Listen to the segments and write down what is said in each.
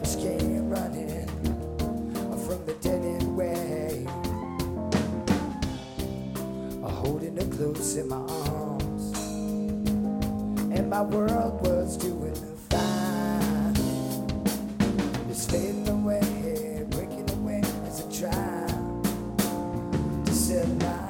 spirits came running from the dead end way, holding her close in my arms, and my world was doing fine. It's fading away, breaking away as I try to set lines.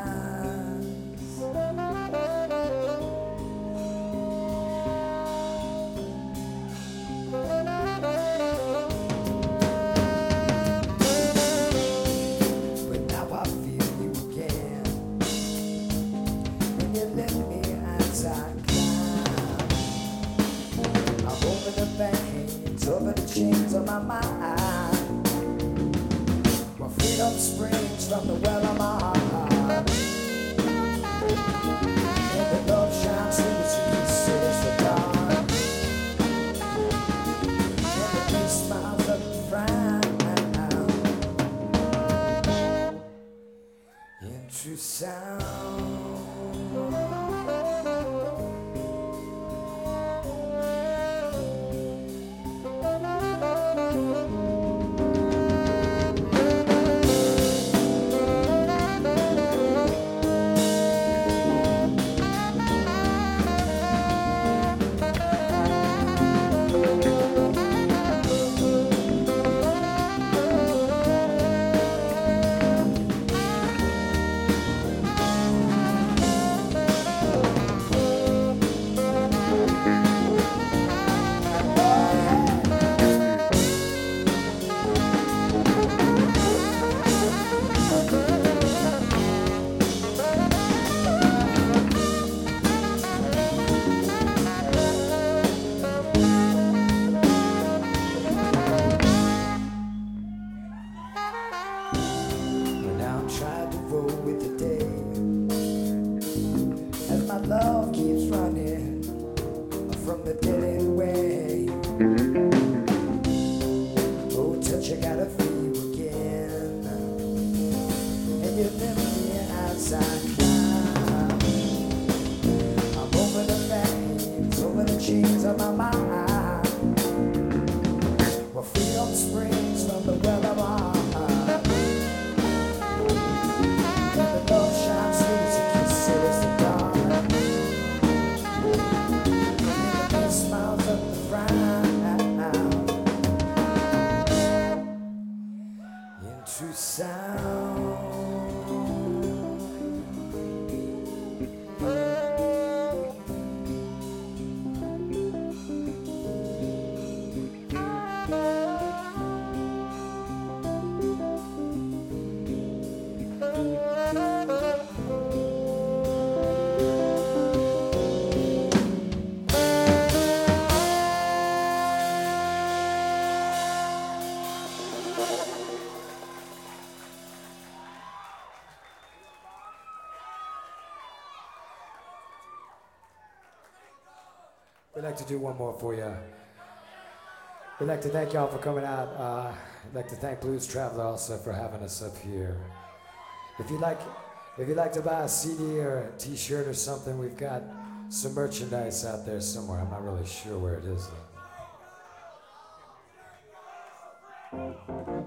Over the chains of my mind, where freedom springs from the well of my heart, and the love shines through its kisses the dawn, and the face smiles up the frown in true sound. With the day, as my love keeps running from the dead end way. Oh, touch, I gotta feel you again, and you lift me as I climb. I'm over the flames, over the chains of my mind, where freedom springs from the well of our heart. True sound. We'd like to do one more for you. We'd like to thank y'all for coming out. I'd like to thank Blues Traveler also for having us up here. If you'd like to buy a CD or a T-shirt or something, we've got some merchandise out there somewhere. I'm not really sure where it is though.